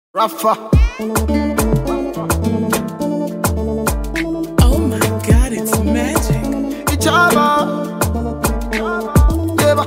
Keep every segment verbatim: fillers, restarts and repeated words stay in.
Rafa. Oh my God, it's magic. Ichaba. Yeah.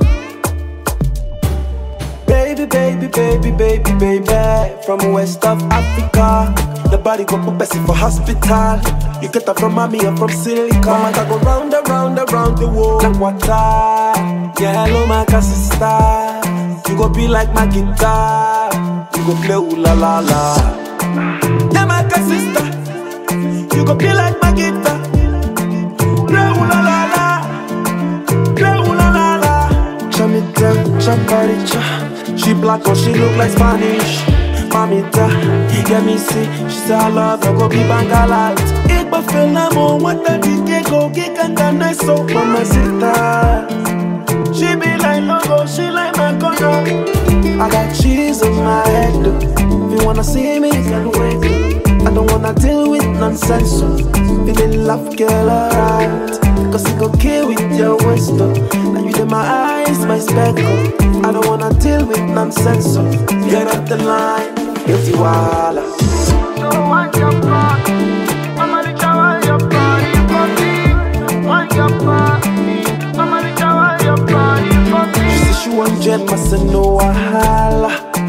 Baby, baby, baby, baby, baby. From West of Africa. The body go put Bessie for hospital. You get her from Miami or from Silicon. Mama that go round and round and round the world. Like water. Yeah, hello my sister. You go be like my guitar. You go play ooh la la la. Yeah, my sister. You go be like my guitar. Play ooh la la la. Play ooh la la la. Chamita, champaricha. She black or she look like Spanish. Mamita, yeah me see. She say I love her, go be bangalite. Ik befeel na mo, what the D J go geek and the nice so mamacita. She be like logo, she like my condo. I got cheese on my head. If you wanna see me, you can wait. I don't wanna deal with nonsense. So if you love, girl, alright. Cause you go kill with your wisdom. Now you in my eyes, my speckle. I don't wanna deal with nonsense. So get up the line, guilty wala. Don't want your body. Mama, the shower your body for me. Want your body. Mama, the shower your body for me. She say she want jet, must no wahala.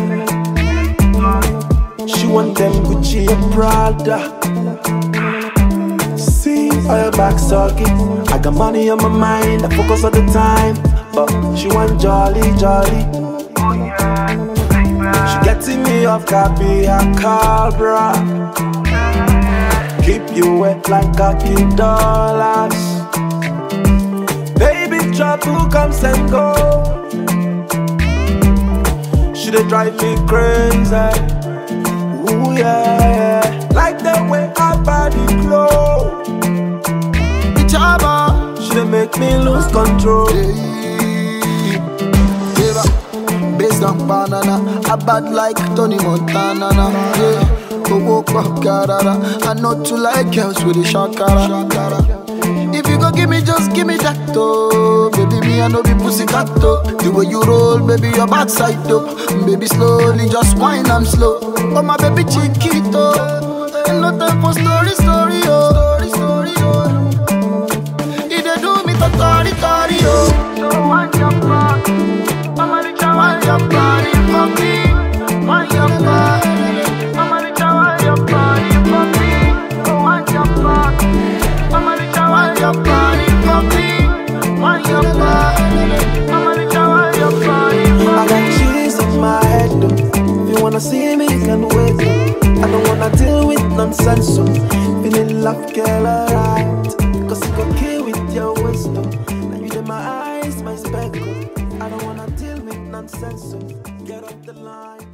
She want them Gucci and Prada. See how your back sucking. I got money on my mind, I focus all the time. But she want jolly, jolly. She getting me off, copy a cabra. Keep you wet like a few dollars. Baby, trouble comes and go. She dey drive me crazy. Ooh yeah, yeah. Like the way her body glow. Ichaba. She dey make me lose control. Based on banana, I bad like Tony Montana. Yeah, go walk back, carara. I know to like girls with the shakara. If you go give me, just give me that toe. Baby, me I know be pussy cat toe. The way you roll, baby, your backside though. Baby, slowly, just whine, I'm slow. Oh my baby, chiquito. And no time for story, story, oh. Story, story, oh. If they do me, tori, tori, oh. Don't want your body. Mama, the shower your body for me. Want your body. Mama, the shower your body for me. Don't want your body. Mama, the shower your body for me. Want your body. Mama, the shower your body for I got me. cheese in my head though. If you wanna see me, you can wait. I don't wanna deal with nonsense. So feeling love, girl, alright. Cause you go kill with your wisdom. Now you in my eyes, my speckle. I don't wanna deal with nonsense. So get up the line.